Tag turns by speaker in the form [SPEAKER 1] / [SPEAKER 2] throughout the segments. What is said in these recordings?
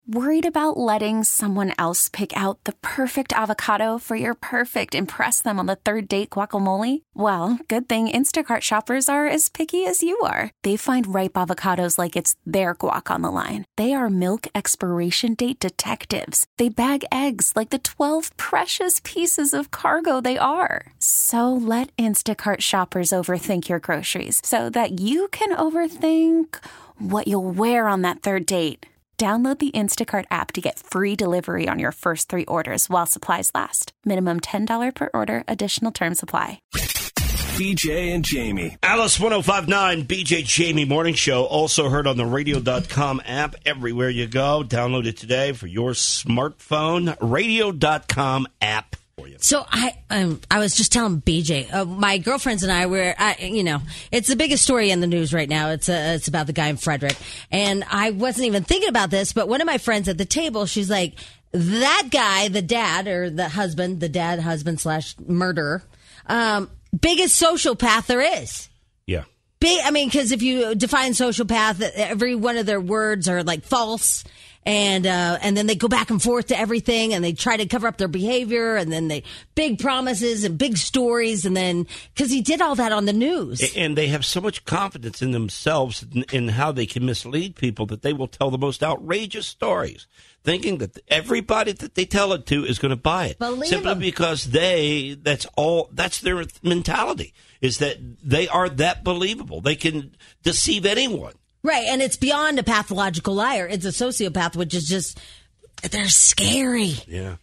[SPEAKER 1] Worried about letting someone else pick out the perfect avocado for your perfect impress them on the third date guacamole? Well, good thing Instacart shoppers are as picky as you are. They find ripe avocados like it's their guac on the line. They are milk expiration date detectives. They bag eggs like the 12 precious pieces of cargo they are. So let Instacart shoppers overthink your groceries so that you can overthink what you'll wear on that third date. Download the Instacart app to get free delivery on your first 3 orders while supplies last. Minimum $10 per order. Additional terms apply.
[SPEAKER 2] BJ and Jamie.
[SPEAKER 3] Alice 105.9 BJ Jamie Morning Show. Also heard on the radio.com app everywhere you go. Download it today for your smartphone. Radio.com app.
[SPEAKER 4] So I was just telling BJ, my girlfriends and I were, it's the biggest story in the news right now. It's about the guy in Frederick, and I wasn't even thinking about this, but one of my friends at the table, she's like, that guy, the dad or the husband / murderer, biggest sociopath there is.
[SPEAKER 3] Yeah.
[SPEAKER 4] Because if you define sociopath, every one of their words are like false. And then they go back and forth to everything, and they try to cover up their behavior, and then they big promises and big stories, and then because he did all that on the news,
[SPEAKER 3] and they have so much confidence in themselves in how they can mislead people that they will tell the most outrageous stories, thinking that everybody that they tell it to is going to buy it, simply because that's their mentality, is that they are that believable. They can deceive anyone.
[SPEAKER 4] Right, and it's beyond a pathological liar. It's a sociopath, which is just, they're scary.
[SPEAKER 3] Yeah.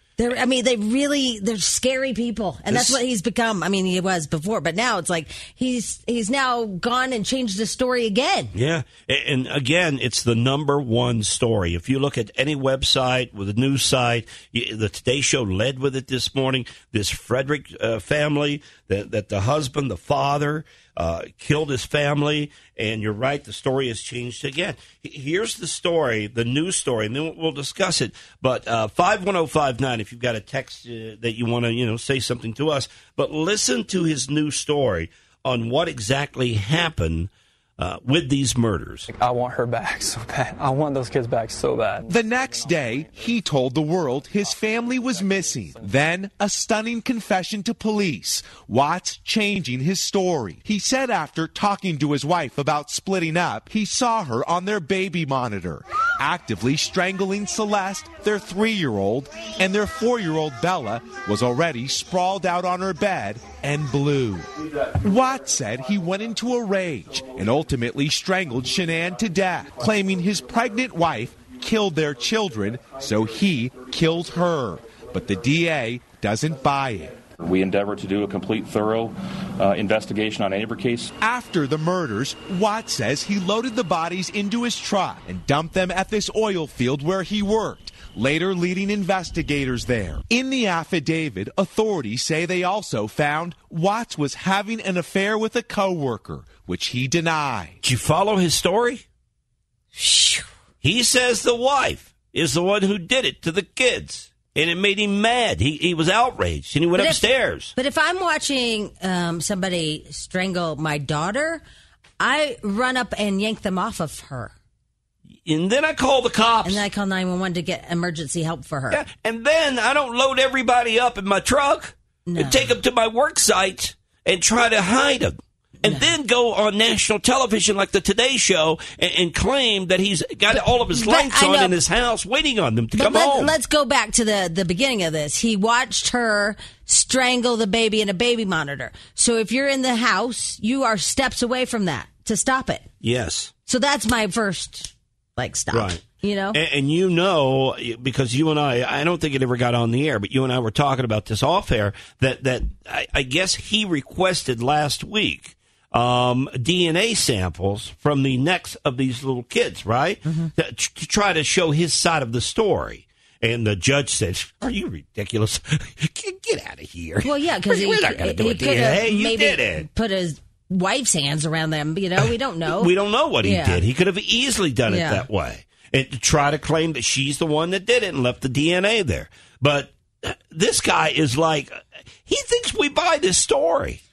[SPEAKER 4] They're scary people. And that's what he's become. I mean, he was before, but now it's like he's now gone and changed the story again.
[SPEAKER 3] Yeah. And again, it's the number one story. If you look at any website with a news site, the Today Show led with it this morning. This Frederick family, that the husband, the father, killed his family, and you're right, the story has changed again. Here's the story, the news story, and then we'll discuss it. But 51059, if you've got a text that you want to, say something to us, but listen to his new story on what exactly happened with these murders.
[SPEAKER 5] I want her back so bad. I want those kids back so bad.
[SPEAKER 6] The next day, he told the world his family was missing. Then, a stunning confession to police. Watts changing his story. He said after talking to his wife about splitting up, he saw her on their baby monitor, actively strangling Celeste, their 3-year-old, and their 4-year-old Bella was already sprawled out on her bed and blue. Watts said he went into a rage and ultimately strangled Shanann to death, claiming his pregnant wife killed their children, so he killed her. But the DA doesn't buy it.
[SPEAKER 7] We endeavor to do a complete, thorough investigation on any case.
[SPEAKER 6] After the murders, Watts says he loaded the bodies into his truck and dumped them at this oil field where he worked, later leading investigators there. In the affidavit, authorities say they also found Watts was having an affair with a coworker, which he denied.
[SPEAKER 3] Did you follow his story? He says the wife is the one who did it to the kids. And it made him mad. He was outraged, and he went upstairs.
[SPEAKER 4] But if I'm watching somebody strangle my daughter, I run up and yank them off of her.
[SPEAKER 3] And then I call the cops.
[SPEAKER 4] And then I call 911 to get emergency help for her.
[SPEAKER 3] Yeah, and then I don't load everybody up in my truck and take them to my work site and try to hide them. And then go on national television like the Today Show and claim that he's got all of his lights on in his house waiting on them to come home.
[SPEAKER 4] Let's go back to the beginning of this. He watched her strangle the baby in a baby monitor. So if you're in the house, you are steps away from that to stop it.
[SPEAKER 3] Yes.
[SPEAKER 4] So that's my first, stop.
[SPEAKER 3] Right.
[SPEAKER 4] And
[SPEAKER 3] because you and I don't think it ever got on the air, but you and I were talking about this off air, that I guess he requested last week DNA samples from the necks of these little kids, right? Mm-hmm. To try to show his side of the story. And the judge said, "Are you ridiculous? Get out of here."
[SPEAKER 4] Well, yeah, because
[SPEAKER 3] we're not going to do it. Hey, you did it.
[SPEAKER 4] Put his wife's hands around them. We don't know.
[SPEAKER 3] We don't know what he did. He could have easily done it that way. And to try to claim that she's the one that did it and left the DNA there. But this guy is like, he thinks we buy this story.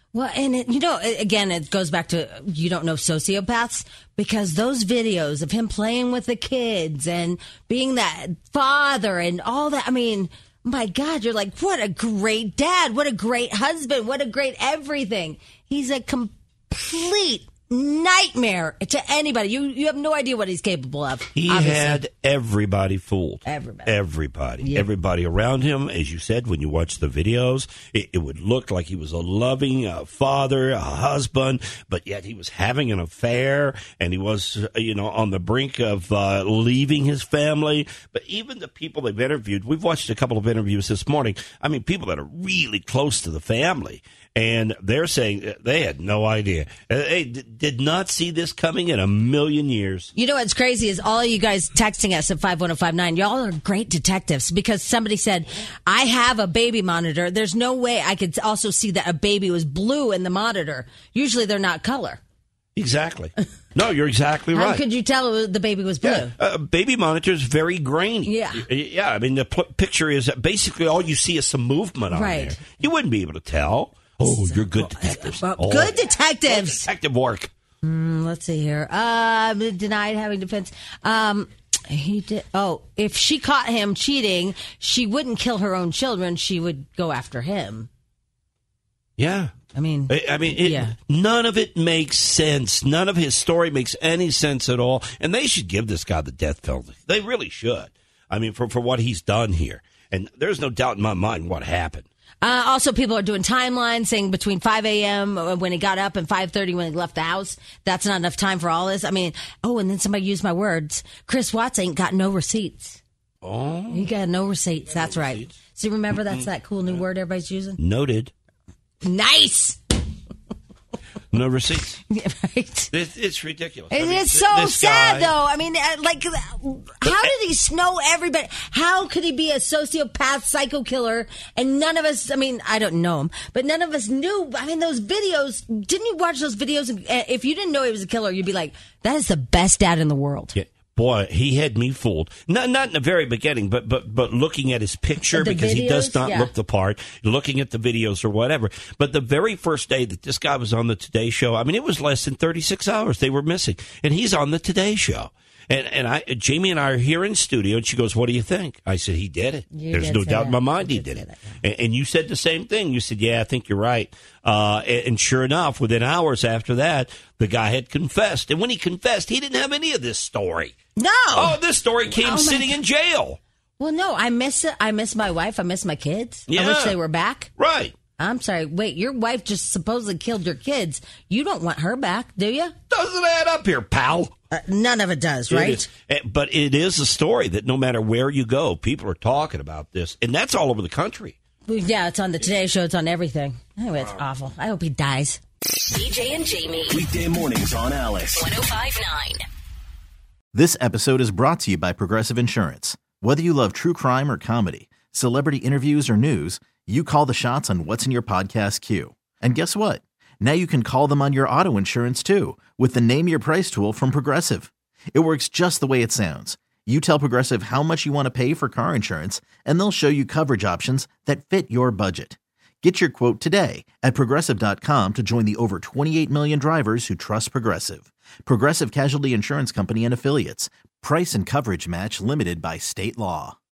[SPEAKER 4] Well, and again, it goes back to you don't know sociopaths, because those videos of him playing with the kids and being that father and all that, I mean, my God, you're like, what a great dad, what a great husband, what a great everything. He's a complete nightmare to anybody. You have no idea what he's capable of.
[SPEAKER 3] He had everybody fooled.
[SPEAKER 4] Everybody.
[SPEAKER 3] Yep. Everybody around him. As you said, when you watch the videos, it would look like he was a loving father, a husband, but yet he was having an affair, and he was, on the brink of leaving his family. But even the people they've interviewed, we've watched a couple of interviews this morning. I mean, people that are really close to the family. And they're saying they had no idea. They did not see this coming in a million years.
[SPEAKER 4] You know what's crazy is all of you guys texting us at 51059. Y'all are great detectives, because somebody said, I have a baby monitor. There's no way I could also see that a baby was blue in the monitor. Usually they're not color.
[SPEAKER 3] Exactly. No, you're exactly right.
[SPEAKER 4] How could you tell the baby was blue?
[SPEAKER 3] Yeah, baby monitor is very grainy.
[SPEAKER 4] Yeah.
[SPEAKER 3] Yeah, I mean, the picture is basically all you see is some movement on there. You wouldn't be able to tell. Oh, you're good detectives.
[SPEAKER 4] Good detectives.
[SPEAKER 3] Detective work.
[SPEAKER 4] Let's see here. Denied having defense. He did. Oh, if she caught him cheating, she wouldn't kill her own children. She would go after him.
[SPEAKER 3] Yeah.
[SPEAKER 4] I mean,
[SPEAKER 3] none of it makes sense. None of his story makes any sense at all. And they should give this guy the death penalty. They really should. I mean, for what he's done here. And there's no doubt in my mind what happened.
[SPEAKER 4] Also, people are doing timelines saying between 5 a.m. when he got up and 5:30 when he left the house. That's not enough time for all this. I mean, and then somebody used my words. Chris Watts ain't got no receipts.
[SPEAKER 3] Oh.
[SPEAKER 4] He got no receipts. That's right. Receipts. So remember, that's that cool new word everybody's using?
[SPEAKER 3] Noted.
[SPEAKER 4] Nice.
[SPEAKER 3] No receipts.
[SPEAKER 4] Yeah, right.
[SPEAKER 3] It's ridiculous.
[SPEAKER 4] It's so sad, though. I mean, how did he know everybody? How could he be a sociopath, psycho killer, and none of us, I mean, I don't know him, but none of us knew. I mean, those videos, didn't you watch those videos? And if you didn't know he was a killer, you'd be like, that is the best dad in the world.
[SPEAKER 3] Yeah. Boy, he had me fooled. Not in the very beginning, but looking at his picture, because he does not look the part, looking at the videos or whatever. But the very first day that this guy was on the Today Show, I mean, it was less than 36 hours they were missing. And he's on the Today Show. And Jamie and I are here in studio, and she goes, what do you think? I said, he did it. There's no doubt in my mind he did it. And you said the same thing. You said, yeah, I think you're right. And sure enough, within hours after that, the guy had confessed. And when he confessed, he didn't have any of this story.
[SPEAKER 4] No.
[SPEAKER 3] Oh, this story came sitting in jail.
[SPEAKER 4] Well, no, I miss it. I miss my wife. I miss my kids.
[SPEAKER 3] Yeah.
[SPEAKER 4] I wish they were back.
[SPEAKER 3] Right.
[SPEAKER 4] I'm sorry. Wait, your wife just supposedly killed your kids. You don't want her back, do you?
[SPEAKER 3] Doesn't add up here, pal.
[SPEAKER 4] None of it does, right?
[SPEAKER 3] But it is a story that no matter where you go, people are talking about this. And that's all over the country.
[SPEAKER 4] Yeah, it's on the Today Show. It's on everything. Anyway, it's awful. I hope he dies.
[SPEAKER 2] BJ and Jamie. Weekday mornings on Alice. 105.9.
[SPEAKER 8] This episode is brought to you by Progressive Insurance. Whether you love true crime or comedy, celebrity interviews or news, you call the shots on what's in your podcast queue. And guess what? Now you can call them on your auto insurance too, with the Name Your Price tool from Progressive. It works just the way it sounds. You tell Progressive how much you want to pay for car insurance, and they'll show you coverage options that fit your budget. Get your quote today at Progressive.com to join the over 28 million drivers who trust Progressive. Progressive Casualty Insurance Company and Affiliates. Price and coverage match limited by state law.